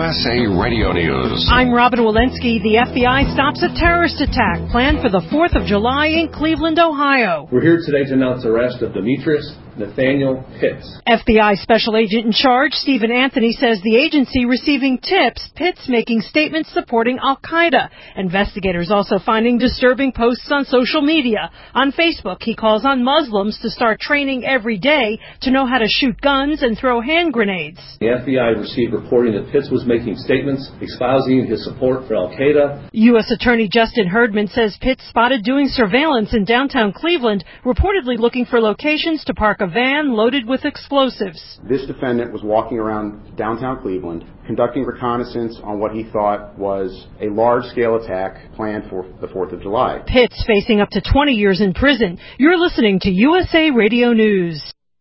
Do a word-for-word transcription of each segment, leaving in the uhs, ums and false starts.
S A Radio News. I'm Robin Walensky. The F B I stops a terrorist attack planned for the fourth of July in Cleveland, Ohio. We're here today to announce the arrest of Demetrius Nathaniel Pitts. F B I Special Agent in Charge, Stephen Anthony, says the agency receiving tips, Pitts making statements supporting Al-Qaeda. Investigators also finding disturbing posts on social media. On Facebook, he calls on Muslims to start training every day to know how to shoot guns and throw hand grenades. The F B I received reporting that Pitts was making statements espousing his support for Al-Qaeda. U S Attorney Justin Herdman says Pitts spotted doing surveillance in downtown Cleveland, reportedly looking for locations to park a van loaded with explosives. This defendant was walking around downtown Cleveland, conducting reconnaissance on what he thought was a large-scale attack planned for the fourth of July. Pitts facing up to twenty years in prison. You're listening to U S A Radio News.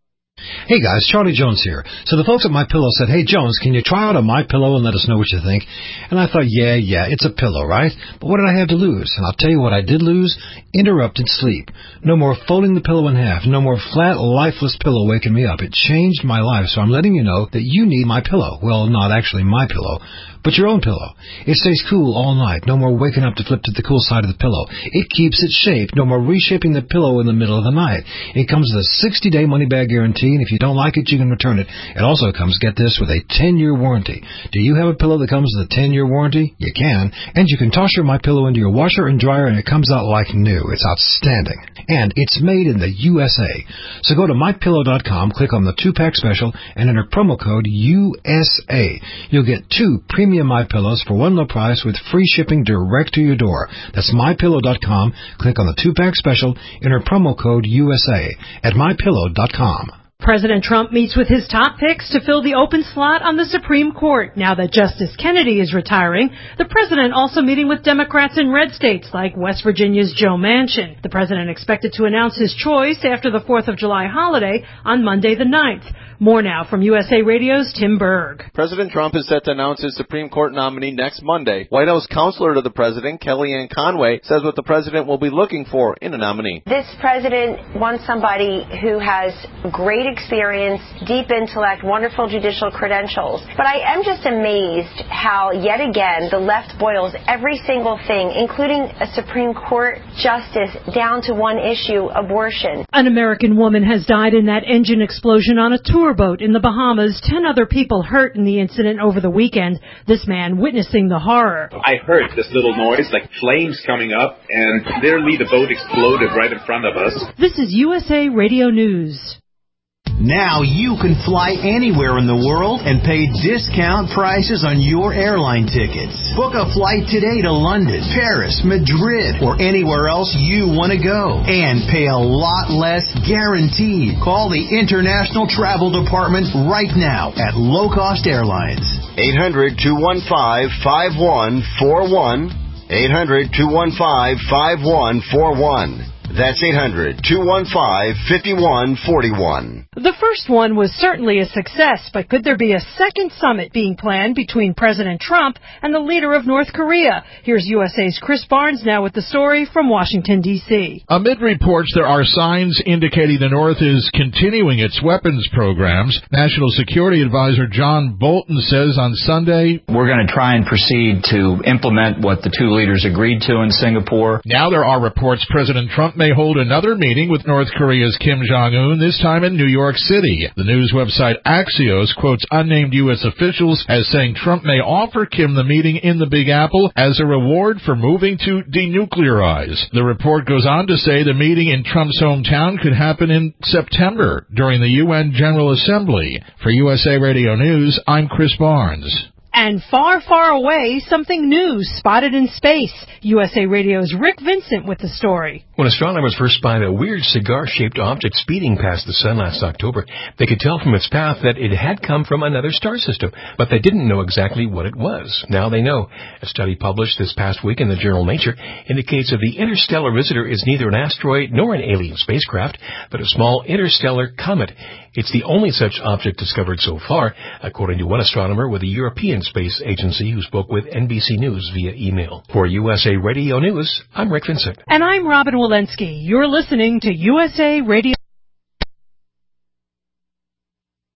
Hey guys, Charlie Jones here. So the folks at MyPillow said, hey Jones, can you try out a MyPillow and let us know what you think? And I thought, yeah, yeah, it's a pillow, right? But what did I have to lose? And I'll tell you what I did lose. Interrupted sleep. No more folding the pillow in half. No more flat, lifeless pillow waking me up. It changed my life, so I'm letting you know that you need MyPillow. Well, not actually my pillow, but your own pillow. It stays cool all night. No more waking up to flip to the cool side of the pillow. It keeps its shape. No more reshaping the pillow in the middle of the night. It comes with a sixty-day money-back guarantee, and if you don't like it, you can return it. It also comes, get this, with a ten-year warranty. Do you have a pillow that comes with a ten-year warranty? You can. And you can toss your MyPillow into your washer and dryer, and it comes out like new. It's outstanding. And it's made in the U S A. So go to my pillow dot com, click on the two-pack special, and enter promo code U S A. You'll get two premium MyPillows for one low price with free shipping direct to your door. That's my pillow dot com. Click on the two-pack special, enter promo code U S A at my pillow dot com. President Trump meets with his top picks to fill the open slot on the Supreme Court. Now that Justice Kennedy is retiring, the president also meeting with Democrats in red states like West Virginia's Joe Manchin. The president expected to announce his choice after the fourth of July holiday on Monday the ninth. More now from U S A Radio's Tim Berg. President Trump is set to announce his Supreme Court nominee next Monday. White House counselor to the president, Kellyanne Conway, says what the president will be looking for in a nominee. This president wants somebody who has great experience, deep intellect, wonderful judicial credentials. But I am just amazed how, yet again, the left boils every single thing, including a Supreme Court justice, down to one issue, abortion. An American woman has died in that engine explosion on a tour boat in the Bahamas. Ten other people hurt in the incident over the weekend. This man witnessing the horror. I heard this little noise, like flames coming up, and literally the boat exploded right in front of us. This is U S A Radio News. Now you can fly anywhere in the world and pay discount prices on your airline tickets. Book a flight today to London, Paris, Madrid, or anywhere else you want to go. And pay a lot less guaranteed. Call the International Travel Department right now at Low Cost Airlines. eight hundred, two one five, five one four one. eight hundred, two one five, five one four one. That's eight hundred, two one five, five one four one. The first one was certainly a success, but could there be a second summit being planned between President Trump and the leader of North Korea? Here's U S A's Chris Barnes now with the story from Washington, D C Amid reports there are signs indicating the North is continuing its weapons programs, National Security Advisor John Bolton says on Sunday, we're going to try and proceed to implement what the two leaders agreed to in Singapore. Now there are reports President Trump may hold another meeting with North Korea's Kim Jong-un, this time in New York City. The news website Axios quotes unnamed U S officials as saying Trump may offer Kim the meeting in the Big Apple as a reward for moving to denuclearize. The report goes on to say the meeting in Trump's hometown could happen in September during the U N General Assembly. For U S A Radio News, I'm Chris Barnes. And far, far away, something new spotted in space. U S A Radio's Rick Vincent with the story. When astronomers first spotted a weird cigar-shaped object speeding past the sun last October, they could tell from its path that it had come from another star system, but they didn't know exactly what it was. Now they know. A study published this past week in the journal Nature indicates that the interstellar visitor is neither an asteroid nor an alien spacecraft, but a small interstellar comet. It's the only such object discovered so far, according to one astronomer with the European Space Agency who spoke with N B C News via email. For U S A Radio News, I'm Rick Vincent. And I'm Robin Walensky. You're listening to U S A Radio.